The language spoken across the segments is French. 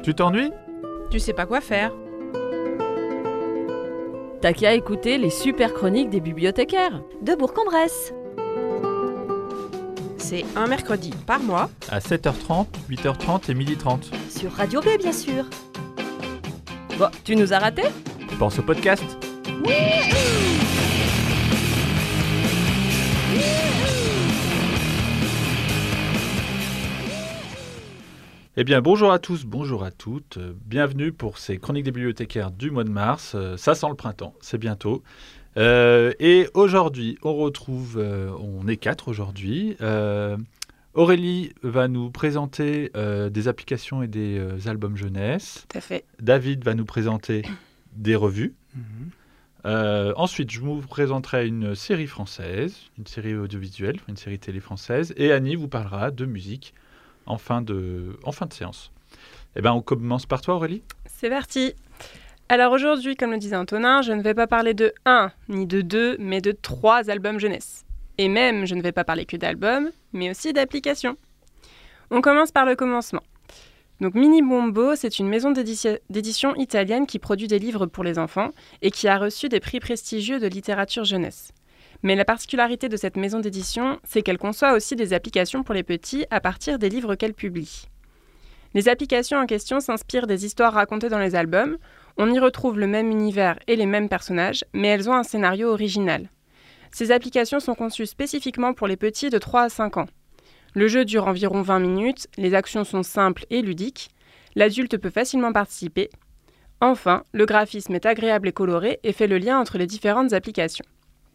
Tu t'ennuies ? Tu sais pas quoi faire. T'as qu'à écouter les super chroniques des bibliothécaires de Bourg-en-Bresse. C'est un mercredi par mois. À 7h30, 8h30 et 12h30. Sur Radio B, bien sûr. Bon, tu nous as ratés ? Pense au podcast. Eh bien, bonjour à tous, bonjour à toutes. Bienvenue pour ces chroniques des bibliothécaires du mois de mars. Ça sent le printemps, c'est bientôt. Et aujourd'hui, on retrouve, on est 4 aujourd'hui. Aurélie va nous présenter des applications et des albums jeunesse. Tout à fait. David va nous présenter des revues. Ensuite, je vous présenterai une série française, une série audiovisuelle, une série télé française. Et Annie vous parlera de musique en fin de séance. Eh bien, on commence par toi, Aurélie. C'est parti. Alors aujourd'hui, comme le disait Antonin, je ne vais pas parler de 1, ni de 2, mais de 3 albums jeunesse. Et même, je ne vais pas parler que d'albums, mais aussi d'applications. On commence par le commencement. Donc Mini Bombo, c'est une maison d'édition italienne qui produit des livres pour les enfants et qui a reçu des prix prestigieux de littérature jeunesse. Mais la particularité de cette maison d'édition, c'est qu'elle conçoit aussi des applications pour les petits à partir des livres qu'elle publie. Les applications en question s'inspirent des histoires racontées dans les albums. On y retrouve le même univers et les mêmes personnages, mais elles ont un scénario original. Ces applications sont conçues spécifiquement pour les petits de 3 à 5 ans. Le jeu dure environ 20 minutes, les actions sont simples et ludiques, l'adulte peut facilement participer. Enfin, le graphisme est agréable et coloré et fait le lien entre les différentes applications.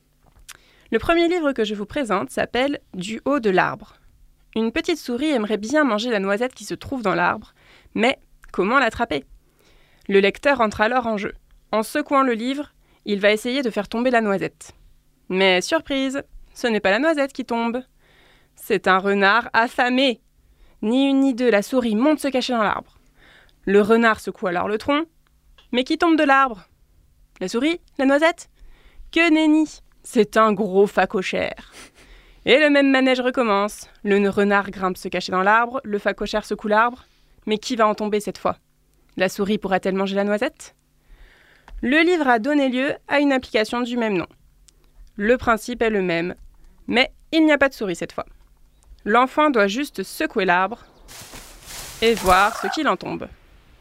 Le premier livre que je vous présente s'appelle « Du haut de l'arbre ». Une petite souris aimerait bien manger la noisette qui se trouve dans l'arbre, mais comment l'attraper ? Le lecteur entre alors en jeu. En secouant le livre, il va essayer de faire tomber la noisette. Mais surprise, ce n'est pas la noisette qui tombe. C'est un renard affamé. Ni une ni deux, la souris monte se cacher dans l'arbre. Le renard secoue alors le tronc. Mais qui tombe de l'arbre ? La souris ? La noisette ? Que nenni ! C'est un gros phacochère. Et le même manège recommence. Le renard grimpe se cacher dans l'arbre, le phacochère secoue l'arbre. Mais qui va en tomber cette fois ? La souris pourra-t-elle manger la noisette ? Le livre a donné lieu à une application du même nom. Le principe est le même, mais il n'y a pas de souris cette fois. L'enfant doit juste secouer l'arbre et voir ce qu'il en tombe.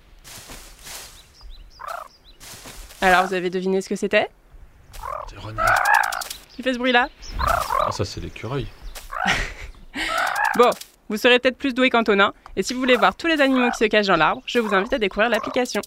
Alors, vous avez deviné ce que c'était ? Des renards. Qui fait ce bruit-là ? Ah, ça, c'est l'écureuil. Bon, vous serez peut-être plus doué qu'Antonin, et si vous voulez voir tous les animaux qui se cachent dans l'arbre, je vous invite à découvrir l'application.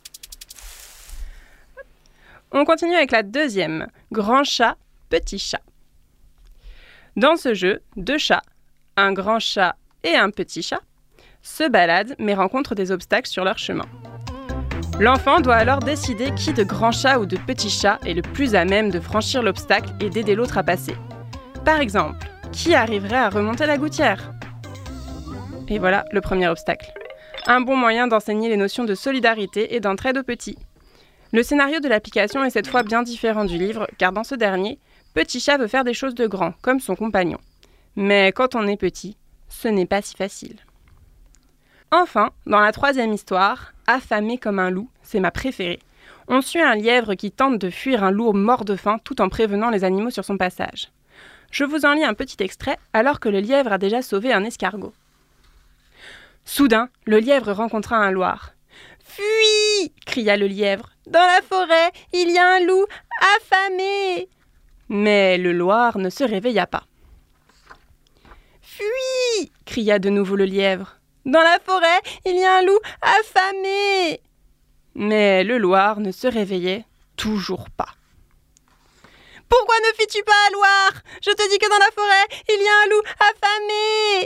On continue avec la deuxième, Grand chat, petit chat. Dans ce jeu, 2 chats, un grand chat et un petit chat, se baladent mais rencontrent des obstacles sur leur chemin. L'enfant doit alors décider qui de grand chat ou de petit chat est le plus à même de franchir l'obstacle et d'aider l'autre à passer. Par exemple, qui arriverait à remonter la gouttière ? Et voilà le premier obstacle. Un bon moyen d'enseigner les notions de solidarité et d'entraide aux petits. Le scénario de l'application est cette fois bien différent du livre, car dans ce dernier, Petit chat veut faire des choses de grand, comme son compagnon. Mais quand on est petit, ce n'est pas si facile. Enfin, dans la troisième histoire, Affamé comme un loup, c'est ma préférée. On suit un lièvre qui tente de fuir un loup mort de faim tout en prévenant les animaux sur son passage. Je vous en lis un petit extrait alors que le lièvre a déjà sauvé un escargot. Soudain, le lièvre rencontra un loir. « Fuis !» cria le lièvre. « Dans la forêt, il y a un loup affamé !» Mais le loir ne se réveilla pas. « Fuis !» cria de nouveau le lièvre. « Dans la forêt, il y a un loup affamé !» Mais le loir ne se réveillait toujours pas. « Pourquoi ne fuis-tu pas, loir ? Je te dis que dans la forêt, il y a un loup affamé !»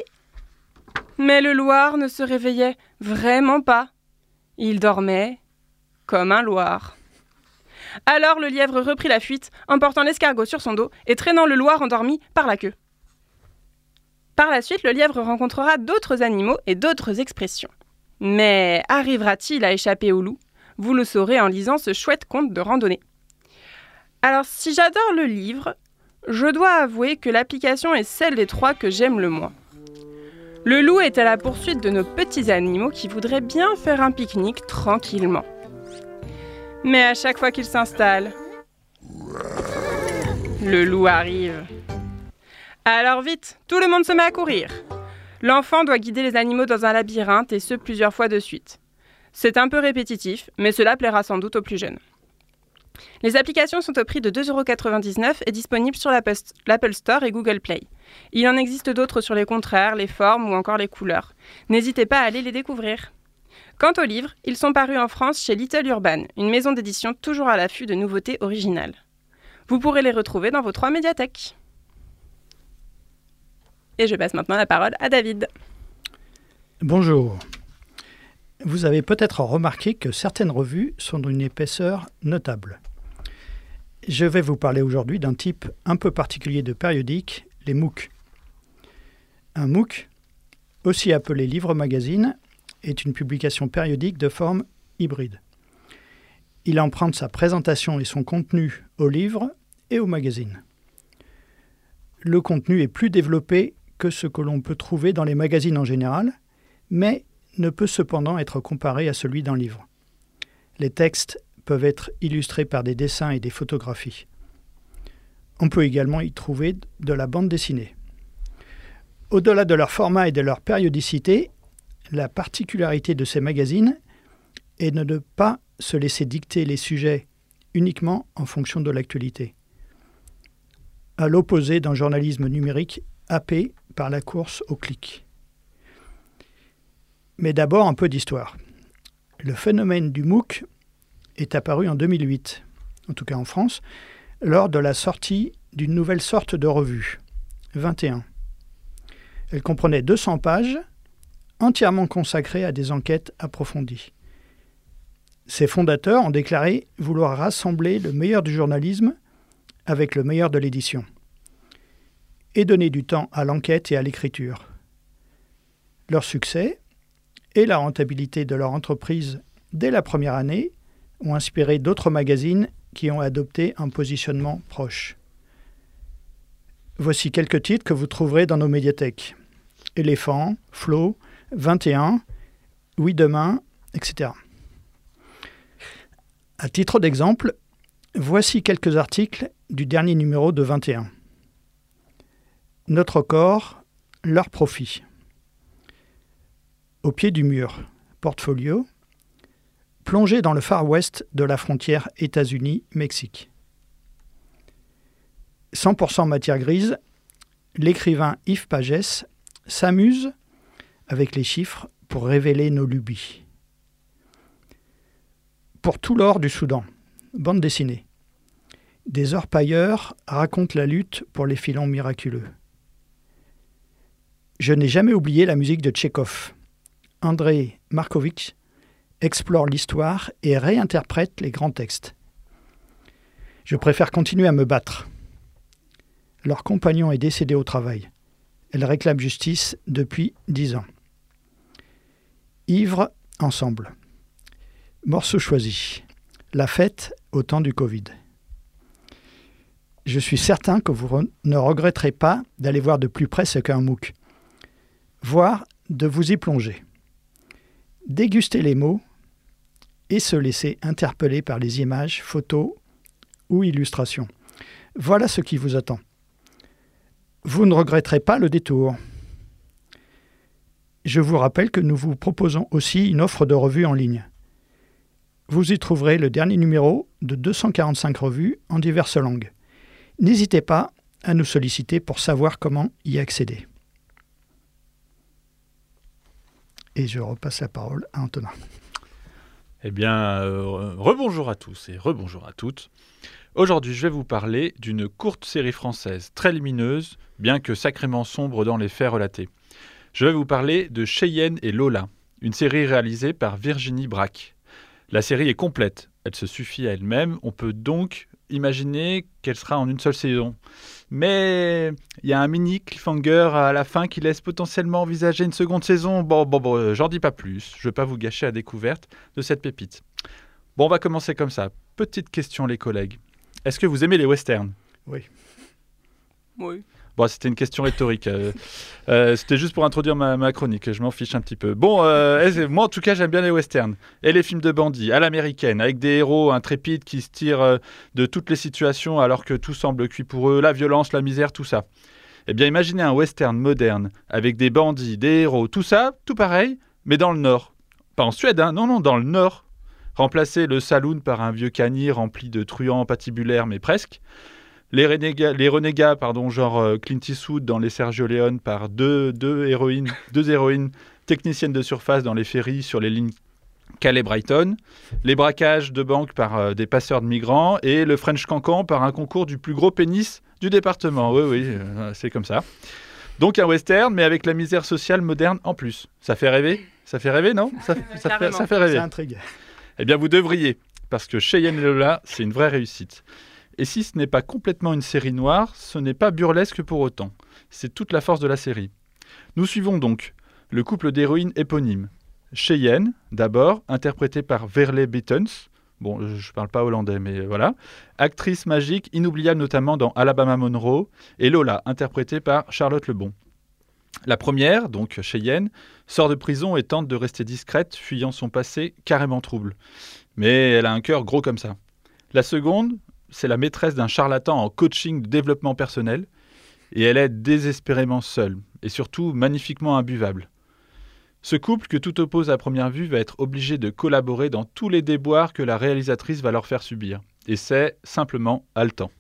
Mais le loir ne se réveillait vraiment pas. Il dormait comme un loir. Alors le lièvre reprit la fuite, emportant l'escargot sur son dos et traînant le loir endormi par la queue. Par la suite, le lièvre rencontrera d'autres animaux et d'autres expressions. Mais arrivera-t-il à échapper au loup ? Vous le saurez en lisant ce chouette conte de randonnée. Alors, si j'adore le livre, je dois avouer que l'application est celle des 3 que j'aime le moins. Le loup est à la poursuite de nos petits animaux qui voudraient bien faire un pique-nique tranquillement. Mais à chaque fois qu'il s'installe, le loup arrive. Alors vite, tout le monde se met à courir. L'enfant doit guider les animaux dans un labyrinthe et ce plusieurs fois de suite. C'est un peu répétitif, mais cela plaira sans doute aux plus jeunes. Les applications sont au prix de 2,99 € et disponibles sur l'Apple Store et Google Play. Il en existe d'autres sur les contraires, les formes ou encore les couleurs. N'hésitez pas à aller les découvrir. Quant aux livres, ils sont parus en France chez Little Urban, une maison d'édition toujours à l'affût de nouveautés originales. Vous pourrez les retrouver dans vos 3 médiathèques. Et je passe maintenant la parole à David. Bonjour. Vous avez peut-être remarqué que certaines revues sont d'une épaisseur notable. Je vais vous parler aujourd'hui d'un type un peu particulier de périodique, les MOOC. Un MOOC, aussi appelé livre-magazine, est une publication périodique de forme hybride. Il emprunte sa présentation et son contenu au livre et au magazine. Le contenu est plus développé que ce que l'on peut trouver dans les magazines en général, mais ne peut cependant être comparé à celui d'un livre. Les textes peuvent être illustrés par des dessins et des photographies. On peut également y trouver de la bande dessinée. Au-delà de leur format et de leur périodicité, la particularité de ces magazines est de ne pas se laisser dicter les sujets uniquement en fonction de l'actualité, à l'opposé d'un journalisme numérique happé par la course au clic. Mais d'abord un peu d'histoire. Le phénomène du MOOC est apparu en 2008, en tout cas en France, lors de la sortie d'une nouvelle sorte de revue, 21. Elle comprenait 200 pages, entièrement consacrées à des enquêtes approfondies. Ses fondateurs ont déclaré vouloir rassembler le meilleur du journalisme avec le meilleur de l'édition et donner du temps à l'enquête et à l'écriture. Leur succès et la rentabilité de leur entreprise dès la première année ont inspiré d'autres magazines qui ont adopté un positionnement proche. Voici quelques titres que vous trouverez dans nos médiathèques. Éléphant, Flo, 21, Oui Demain, etc. À titre d'exemple, voici quelques articles du dernier numéro de 21. Notre corps, leur profit. Au pied du mur, portfolio, plongé dans le Far West de la frontière États-Unis-Mexique. 100% matière grise, l'écrivain Yves Pagès s'amuse avec les chiffres pour révéler nos lubies. Pour tout l'or du Soudan, bande dessinée. Des orpailleurs racontent la lutte pour les filons miraculeux. Je n'ai jamais oublié la musique de Tchekhov. Andrei Markovitch explore l'histoire et réinterprète les grands textes. Je préfère continuer à me battre. Leur compagnon est décédé au travail. Elle réclame justice depuis 10 ans. Ivres ensemble. Morceau choisi. La fête au temps du Covid. Je suis certain que vous ne regretterez pas d'aller voir de plus près ce qu'est un MOOC, voire de vous y plonger. Déguster les mots et se laisser interpeller par les images, photos ou illustrations. Voilà ce qui vous attend. Vous ne regretterez pas le détour. Je vous rappelle que nous vous proposons aussi une offre de revue en ligne. Vous y trouverez le dernier numéro de 245 revues en diverses langues. N'hésitez pas à nous solliciter pour savoir comment y accéder. Et je repasse la parole à Antonin. Eh bien, rebonjour à tous et rebonjour à toutes. Aujourd'hui, je vais vous parler d'une courte série française très lumineuse, bien que sacrément sombre dans les faits relatés. Je vais vous parler de Cheyenne et Lola, une série réalisée par Virginie Brac. La série est complète, elle se suffit à elle-même, on peut donc imaginer qu'elle sera en une seule saison. Mais il y a un mini cliffhanger à la fin qui laisse potentiellement envisager une seconde saison. Bon, j'en dis pas plus, je ne veux pas vous gâcher la découverte de cette pépite. Bon, on va commencer comme ça. Petite question les collègues. Est-ce que vous aimez les westerns ? Oui. Oui. Bon, c'était une question rhétorique. C'était juste pour introduire ma chronique. Je m'en fiche un petit peu. Bon, moi, en tout cas, j'aime bien les westerns. Et les films de bandits, à l'américaine, avec des héros intrépides qui se tirent de toutes les situations alors que tout semble cuit pour eux. La violence, la misère, tout ça. Eh bien, imaginez un western moderne, avec des bandits, des héros, tout ça, tout pareil, mais dans le Nord. Pas en Suède, hein, non, dans le Nord. Remplacer le saloon par un vieux cani rempli de truands patibulaires, mais presque. Les renégats, genre Clint Eastwood dans les Sergio Leone par deux héroïnes techniciennes de surface dans les ferries sur les lignes Calais-Brighton, les braquages de banques par des passeurs de migrants et le French Cancan par un concours du plus gros pénis du département. Oui, c'est comme ça. Donc un western, mais avec la misère sociale moderne en plus. Ça fait rêver ? Ça fait rêver, non ? Ça fait rêver. Ça intrigue. Eh bien, vous devriez, parce que Cheyenne et Lola, c'est une vraie réussite. Et si ce n'est pas complètement une série noire, ce n'est pas burlesque pour autant. C'est toute la force de la série. Nous suivons donc le couple d'héroïnes éponymes. Cheyenne, d'abord, interprétée par Verle Bittens. Bon, je ne parle pas hollandais, mais voilà. Actrice magique, inoubliable notamment dans Alabama Monroe. Et Lola, interprétée par Charlotte Lebon. La première, donc Cheyenne, sort de prison et tente de rester discrète, fuyant son passé carrément trouble. Mais elle a un cœur gros comme ça. La seconde, c'est la maîtresse d'un charlatan en coaching de développement personnel et elle est désespérément seule et surtout magnifiquement imbuvable. Ce couple que tout oppose à première vue va être obligé de collaborer dans tous les déboires que la réalisatrice va leur faire subir et c'est simplement haletant.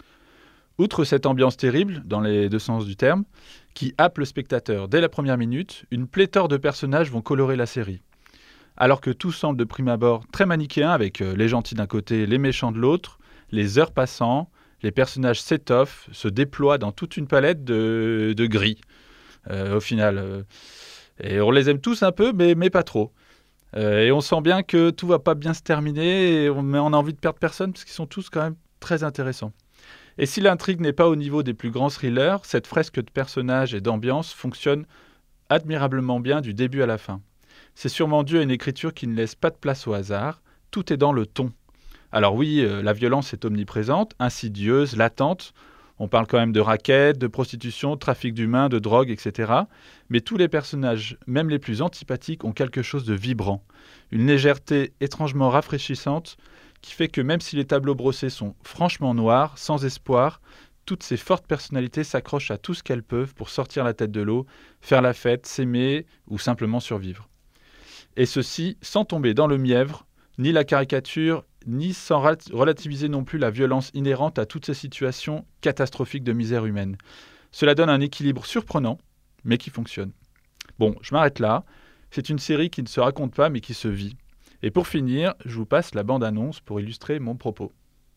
Outre cette ambiance terrible, dans les deux sens du terme, qui happe le spectateur dès la première minute, une pléthore de personnages vont colorer la série. Alors que tout semble de prime abord très manichéen avec les gentils d'un côté et les méchants de l'autre, les heures passant, les personnages s'étoffent, se déploient dans toute une palette de gris, au final. Et on les aime tous un peu, mais pas trop. Et on sent bien que tout va pas bien se terminer, mais on a envie de perdre personne, parce qu'ils sont tous quand même très intéressants. Et si l'intrigue n'est pas au niveau des plus grands thrillers, cette fresque de personnages et d'ambiance fonctionne admirablement bien du début à la fin. C'est sûrement dû à une écriture qui ne laisse pas de place au hasard, tout est dans le ton. Alors oui, la violence est omniprésente, insidieuse, latente. On parle quand même de raquettes, de prostitution, de trafic d'humains, de drogue, etc. Mais tous les personnages, même les plus antipathiques, ont quelque chose de vibrant. Une légèreté étrangement rafraîchissante qui fait que même si les tableaux brossés sont franchement noirs, sans espoir, toutes ces fortes personnalités s'accrochent à tout ce qu'elles peuvent pour sortir la tête de l'eau, faire la fête, s'aimer ou simplement survivre. Et ceci sans tomber dans le mièvre, ni la caricature, ni sans relativiser non plus la violence inhérente à toutes ces situations catastrophiques de misère humaine. Cela donne un équilibre surprenant, mais qui fonctionne. Bon, je m'arrête là. C'est une série qui ne se raconte pas, mais qui se vit. Et pour finir, je vous passe la bande-annonce pour illustrer mon propos.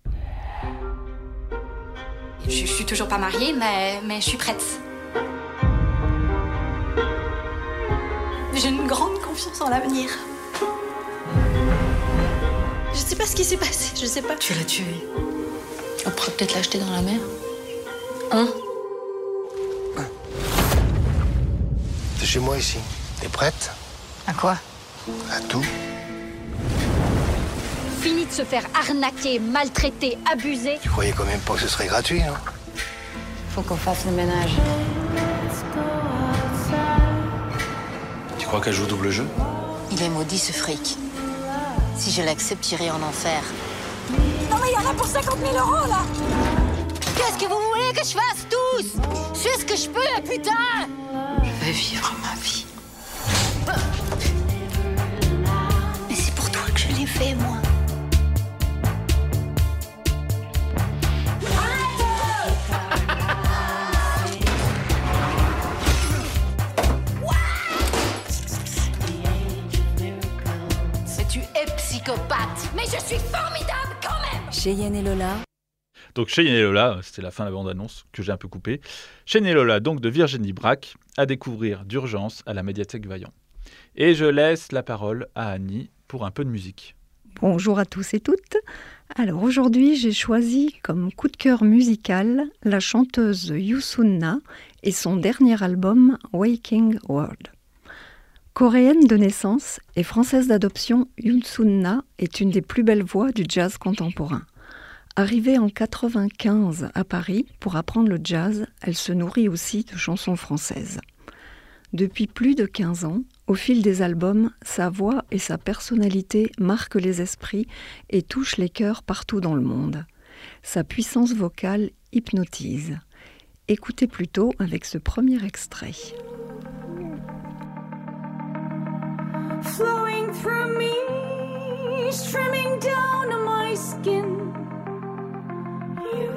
Je suis toujours pas mariée, mais je suis prête. J'ai une grande confiance en l'avenir. Je sais pas ce qui s'est passé, je sais pas. Tu l'as tué. On pourrait peut-être l'acheter dans la mer. Hein? T'es chez moi ici. T'es prête? À quoi? À tout. Fini de se faire arnaquer, maltraiter, abuser. Tu croyais quand même pas que ce serait gratuit, non? Faut qu'on fasse le ménage. Tu crois qu'elle joue double jeu? Il est maudit ce fric. Si je l'accepte, j'irai en enfer. Non mais il y en a pour 50 000 € là. Qu'est-ce que vous voulez que je fasse tous? Je fais ce que je peux, putain! Je vais vivre ma vie. Mais c'est pour toi que je l'ai fait, moi. Tu es psychopathe. Mais je suis formidable quand même. Cheyenne et Lola. Donc Cheyenne et Lola, c'était la fin de la bande-annonce que j'ai un peu coupée. Cheyenne et Lola, donc de Virginie Brac, à découvrir d'urgence à la médiathèque Vaillant. Et je laisse la parole à Annie pour un peu de musique. Bonjour à tous et toutes. Alors aujourd'hui, j'ai choisi comme coup de cœur musical la chanteuse Youssouna et son dernier album Waking World. Coréenne de naissance et française d'adoption, Youssouna est une des plus belles voix du jazz contemporain. Arrivée en 1995 à Paris pour apprendre le jazz, elle se nourrit aussi de chansons françaises. Depuis plus de 15 ans, au fil des albums, sa voix et sa personnalité marquent les esprits et touchent les cœurs partout dans le monde. Sa puissance vocale hypnotise. Écoutez plutôt avec ce premier extrait. Flowing through me, streaming down to my skin. You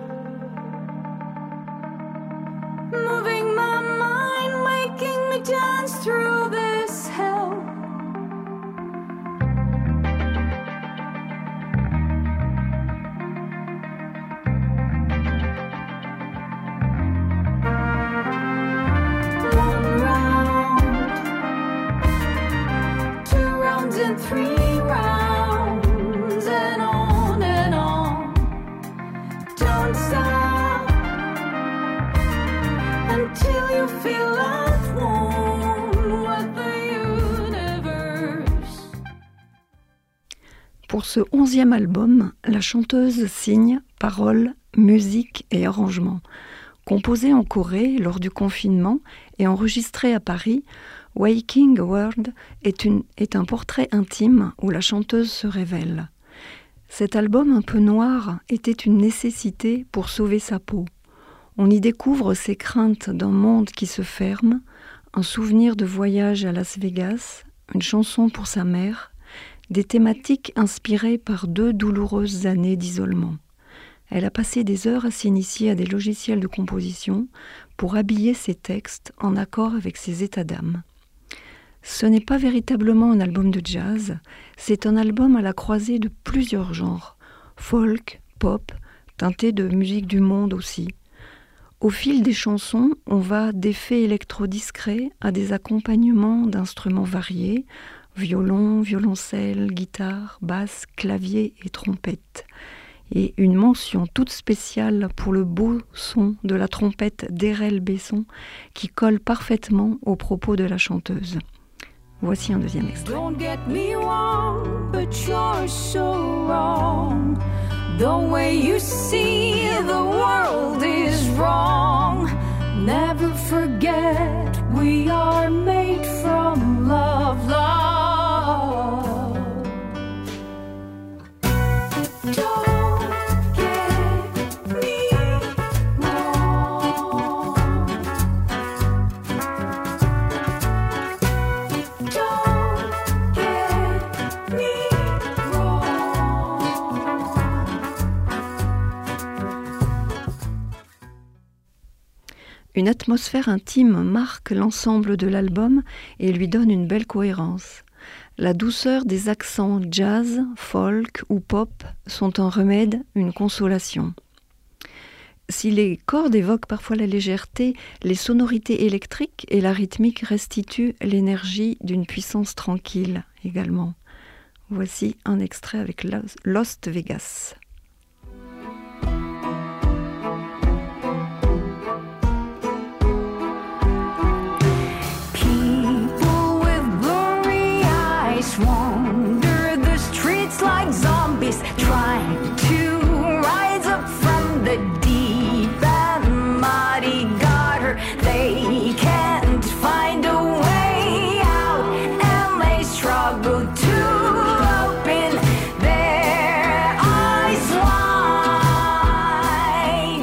moving my mind, making me dance through this hell. One round, 2 rounds and 3 rounds, and on. Don't stop until you feel at one with the universe. Pour ce 11e album, la chanteuse signe paroles, musique et arrangements. Composé en Corée lors du confinement et enregistré à Paris, Waking World est un portrait intime où la chanteuse se révèle. Cet album un peu noir était une nécessité pour sauver sa peau. On y découvre ses craintes d'un monde qui se ferme, un souvenir de voyage à Las Vegas, une chanson pour sa mère, des thématiques inspirées par 2 douloureuses années d'isolement. Elle a passé des heures à s'initier à des logiciels de composition pour habiller ses textes en accord avec ses états d'âme. Ce n'est pas véritablement un album de jazz, c'est un album à la croisée de plusieurs genres, folk, pop, teinté de musique du monde aussi. Au fil des chansons, on va d'effets électro-discrets à des accompagnements d'instruments variés, violon, violoncelle, guitare, basse, clavier et trompette. Et une mention toute spéciale pour le beau son de la trompette d'Erel Besson qui colle parfaitement aux propos de la chanteuse. Voici un deuxième extrait. Don't get me wrong, but you're so wrong. The way you see the world is wrong. Never forget we are made from love, love. Don't get me wrong. Don't get me wrong. Une atmosphère intime marque l'ensemble de l'album et lui donne une belle cohérence. La douceur des accents jazz, folk ou pop sont un remède, une consolation. Si les cordes évoquent parfois la légèreté, les sonorités électriques et la rythmique restituent l'énergie d'une puissance tranquille également. Voici un extrait avec Lost Vegas. Wander the streets like zombies, trying to rise up from the deep and muddy gutter. They can't find a way out, and they struggle to open their eyes wide.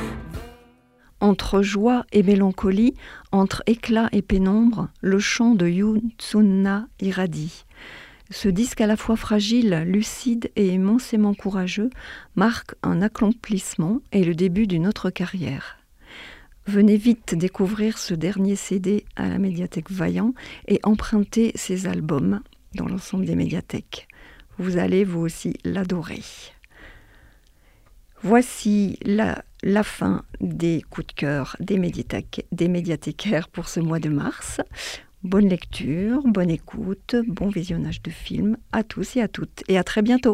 Entre joie et mélancolie, entre éclat et pénombre, le chant de Yoon Sun-na irradie. Ce disque à la fois fragile, lucide et immensément courageux marque un accomplissement et le début d'une autre carrière. Venez vite découvrir ce dernier CD à la médiathèque Vaillant et emprunter ses albums dans l'ensemble des médiathèques. Vous allez vous aussi l'adorer. Voici la fin des coups de cœur des médiathécaires pour ce mois de mars. Bonne lecture, bonne écoute, bon visionnage de films à tous et à toutes. Et à très bientôt.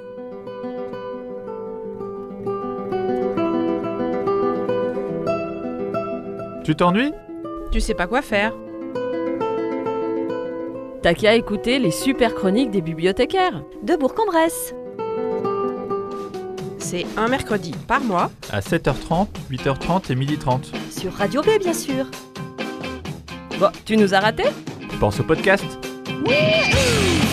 Tu t'ennuies ? Tu sais pas quoi faire. T'as qu'à écouter les super chroniques des bibliothécaires. De Bourg-en-Bresse. C'est un mercredi par mois. À 7h30, 8h30 et 12h30. Sur Radio B, bien sûr. Bon, tu nous as ratés ? Pense au podcast. Wouhou!